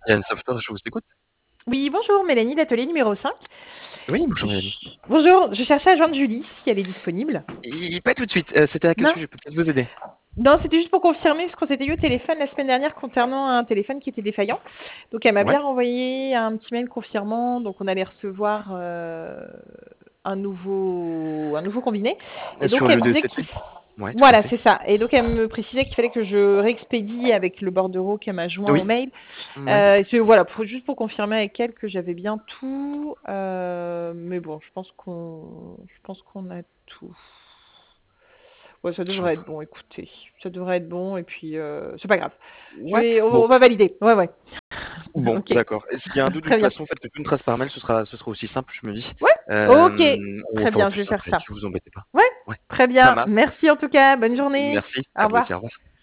Yann Software, je vous écoute. Oui, bonjour, Mélanie, l'atelier numéro 5. Oui, bonjour Mélanie. Bonjour, je cherchais à joindre Julie, si elle est disponible. Pas tout de suite. C'était à quel Non, sujet? Je peux peut-être vous aider. non, c'était juste pour confirmer ce qu'on s'était eu au téléphone la semaine dernière concernant un téléphone qui était défaillant. Donc, elle m'a Ouais. bien renvoyé un petit mail confirmant. Donc, on allait recevoir un nouveau combiné. Et Sur donc, elle le me disait DECT? qu'il... Ouais, tout à Voilà, fait. c'est ça. Et donc, elle me précisait qu'il fallait que je réexpédie avec le bordereau qu'elle m'a joint au Oui. mail. Ouais. Voilà, juste pour confirmer avec elle que j'avais bien tout. Mais bon, je pense qu'on a tout. Ouais, ça Je suis en devrait être train. bon, écoutez. Ça devrait être bon, et puis c'est pas grave. Ouais. Bon, On va valider. Ouais, ouais. bon, Ok, d'accord. Et s'il y a un doute, de très toute bien. façon, faites une trace par mail, ce sera aussi simple, je me dis. Ouais, ok, On très fera au bien, je plus vais simple faire ça. là-dessus, vous embêtez pas. Ouais, Ouais. très Ça bien. marche. Merci en tout cas. Bonne journée. Merci. Au À vous aussi, au revoir. revoir.